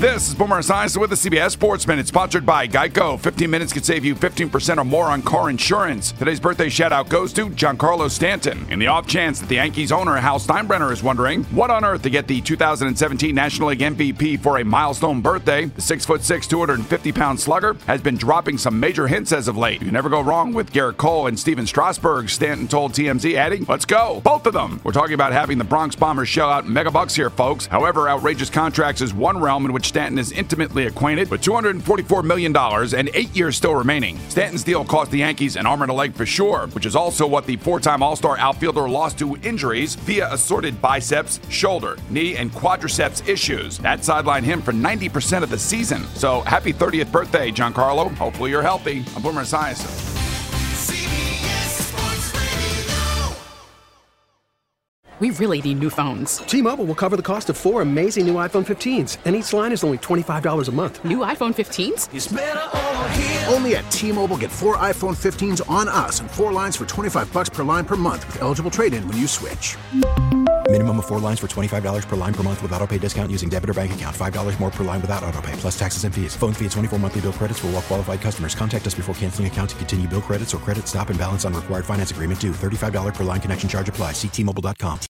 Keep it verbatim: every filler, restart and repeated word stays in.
This is Boomer Esiason with the C B S Sportsman. It's sponsored by Geico. fifteen minutes can save you fifteen percent or more on car insurance. Today's birthday shout-out goes to Giancarlo Stanton. In the off chance that the Yankees owner, Hal Steinbrenner, is wondering what on earth to get the two thousand seventeen National League M V P for a milestone birthday, the six foot six, two hundred fifty pound slugger has been dropping some major hints as of late. You can never go wrong with Garrett Cole and Steven Strasburg, Stanton told T M Z, adding, "Let's go, both of them." We're talking about having the Bronx Bombers shell out mega bucks here, folks. However, outrageous contracts is one realm in which Stanton is intimately acquainted, with two hundred forty-four million dollars and eight years still remaining. Stanton's deal cost the Yankees an arm and a leg for sure, which is also what the four-time All-Star outfielder lost to injuries via assorted biceps, shoulder, knee, and quadriceps issues. That sidelined him for ninety percent of the season. So happy thirtieth birthday, Giancarlo. Hopefully you're healthy. I'm Boomer Esiason. We really need new phones. T-Mobile will cover the cost of four amazing new iPhone fifteens, and each line is only twenty-five dollars a month. New iPhone fifteens? It's better over here. Only at T-Mobile, get four iPhone fifteens on us and four lines for twenty-five bucks per line per month with eligible trade-in when you switch. Minimum of four lines for twenty-five dollars per line per month with autopay discount using debit or bank account. five dollars more per line without autopay, plus taxes and fees. Phone fee at twenty-four monthly bill credits for well-qualified customers. Contact us before canceling account to continue bill credits or credit stop and balance on required finance agreement due. thirty-five dollars per line connection charge applies. See T Mobile dot com.